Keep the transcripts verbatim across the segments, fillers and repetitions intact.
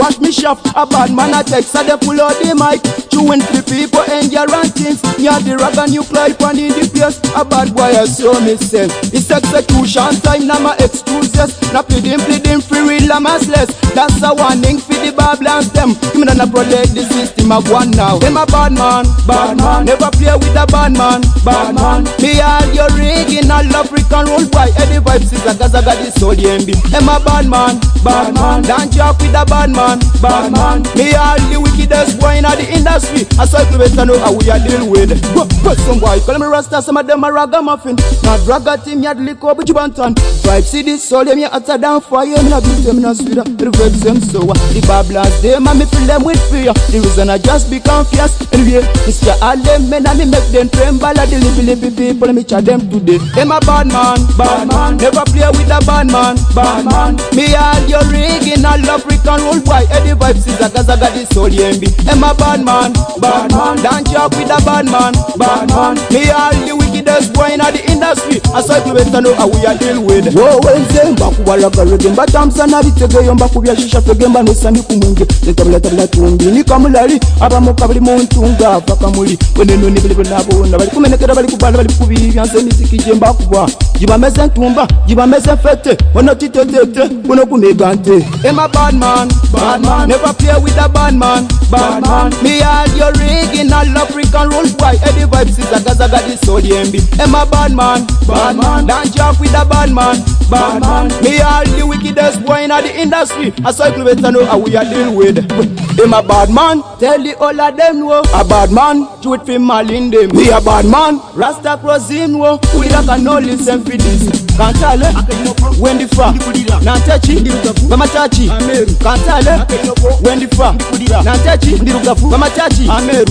watch me shop. A bad man a text, so they pull out the mic. Chewing the people and your things. Me a the rag and you fly pan in the place. A bad boy I saw me sell. It's execution time, now my excuses. Now pleading, pleading free real I'm less. That's a warning for the Babylons them. Give me not protect the system of one now. Them a bad man, bad man. Never play with a bad man, bad man. Me all your rigging, all African roll boy. Eddie vibes is a cause I got this soul M B. Them a bad man, bad man. Don't joke with a bad man, bad man. Me all the wickedest boy in the industry. I saw you better know how we are deal with. But some boy call me Rasta, some of them a ragamuffin. Not raga team, yet liquor, but you want on. Vibe see this soul, them you utter down fire. Me not beat them, not sweet. The vibes them so. The Babylons, them and me fill them with fear. The reason I just be confused. Anyway, it's your all them men and me make them tremble. Like the lippy lippy people, me chat them today. Them a bad man, bad man. Never play with a bad man, bad man. Me all your rigging, all African roll boy. Eddie vibes is a cause I got this soul M B. Them a bad man, bad man. Don't joke with a bad man, bad man. Me all the wickedest boy in the industry. I saw you better know how we are deal with. Whoa, wenze mbakuwa laka regemba tamsana bitege yomba kubya shisha fegemba nosani kumunge. Netabla tabla tumbi ni kamulali abamo kabali muntunga vakamuli. Wene no nibili nabo na bali kumenekera bali kubala bali kubiri byanse misiki jemba kubwa. Jiba meze ntumba, jiba meze fete. Wono titetete, wono kumegante. Am a bad man, bad man. Never play with a bad man, bad man. Me all your rigging, all African roll boy. Eddie vibes is a cause I got this soul M B. Am a bad man, bad man. Don't joke with a bad man, bad man. Me all the wickedest boy in the industry. I saw you better know how we are deal with. Am a bad man, tell the all of them no. A bad man, do it for Malin them. Me a bad man, Rasta cross him no. We don't can no listen for this. Kantale, when the fa, Nantachi, Mama Tachi, Kantale, when the fa, Nantachi, Mama Tachi,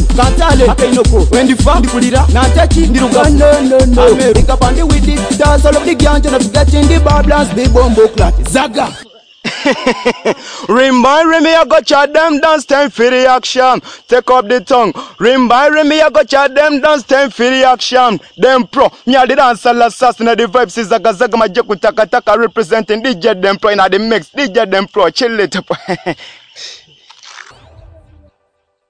Kantale, when the fa, Nantachi, no, no, no, pick up on the with it, does all of the gang, and getting the Babylons, the bombo clat, Zaga. Rim by rim, I got chat them dance time for the action. Take up the tongue. Rim by rim, I got chat them dance time for the action. Them pro, me a the dance assassin of the vibes is a gazaga majaku taka taka representing D J them pro in the mix. D J them pro, chill it up.